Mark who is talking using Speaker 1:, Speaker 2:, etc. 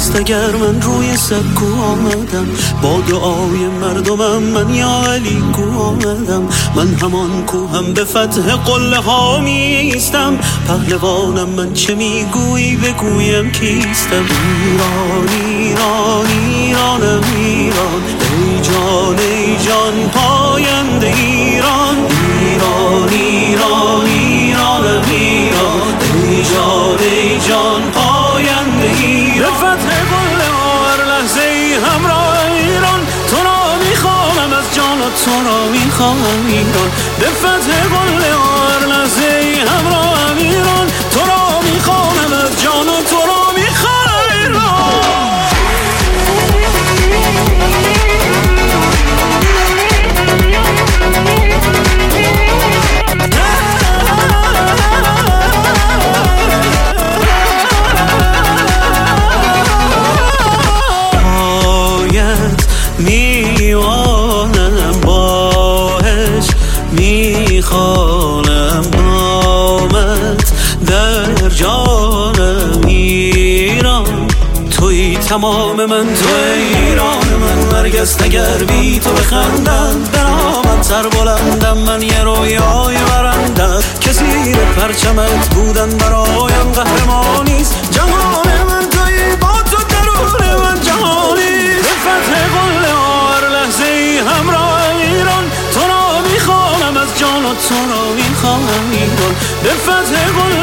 Speaker 1: است اگر من روی سکو آمدم، با دعای مردمم من یا علی کو آمدم. من همان کوهم به فتح قله ها میستم، پهلوانم من چه میگویی بگویم کیستم. ایران ایران ایرانم ایران، ای جان پاینده ایران. ایران ایران ایرانم ایران، ای جان پاینده ایران. به فتح قله ها هر لحظه ای همراه ایران، تو را میخوانم از جان و تو را میخوانم ایران. به فتح قله ها هر لحظه ای همراه ایران، تو را میخوانم از جان و تو را میخوانم ایران. میوانم باهش میخوانم نامت در جانم ایران. توی تمام من، توی ایران من، نرگس اگر بی تو بخندم برامن سر بلندم. من یه رویای برندم که زیر پرچمت بودن برایم قهرمانیست. جهان من توی با تو درون من جهانی. به فتح قله ها هر لحظه ای همراه ایران، تو را میخوانم از جان و تو را میخوانم ایران. به فتح قله